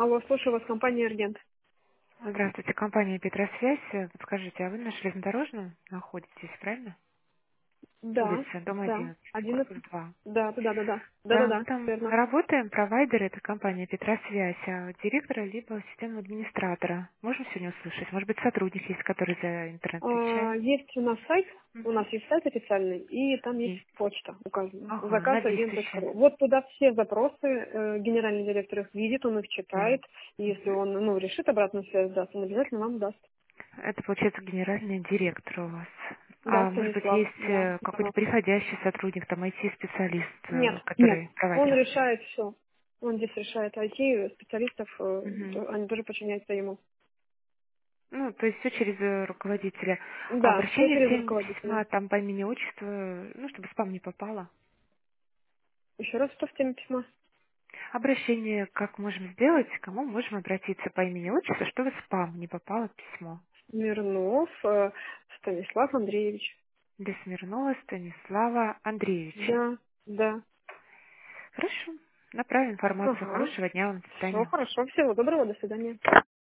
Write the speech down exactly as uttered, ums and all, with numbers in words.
Алло, слушаю вас, компания «Эргент». Здравствуйте, компания «Петросвязь». Э, Подскажите, а вы на железнодорожном находитесь, правильно? Да, Улица, дом да, одиннадцать, корпус одиннадцать. два. Да, да, да, да, да, да, да, Да, мы да, там верно. работаем, провайдер, это компания «Петросвязь», а директора либо системного администратора. Можем сегодня услышать? Может быть, сотрудник есть, который за интернет А, отвечает? есть у нас сайт, у Мгм. нас есть сайт официальный, и там есть Есть. почта указана. Ага, заказ на агент точка действующее. ру. Вот туда все запросы, э, генеральный директор их видит, он их читает, М. и если он, ну, решит обратную связь даст, он обязательно вам даст. Это, получается, генеральный директор у вас. Да, А может быть, Станислав, есть да, э, какой-то Иванов. приходящий сотрудник, там, ай ти-специалист, Нет, э, нет, который он провайдер? решает все. Он здесь решает ай ти, специалистов, э, Мгм. то- они тоже подчиняются ему. Ну, то есть все через э, руководителя. А Да, все обращение в через теме руководителя. письма там по имени отчеству, ну, чтобы спам не попало. Еще раз, что в теме письма? Обращение как можем сделать, к кому можем обратиться по имени отчеству, чтобы в спам не попало письмо. Смирнов э, Станислав Андреевич. Для Смирнова Станислава Андреевича. Да, да. Хорошо. Направим информацию. Ага. Хорошего дня вам. До Все свидания. хорошо. Всего доброго. До свидания.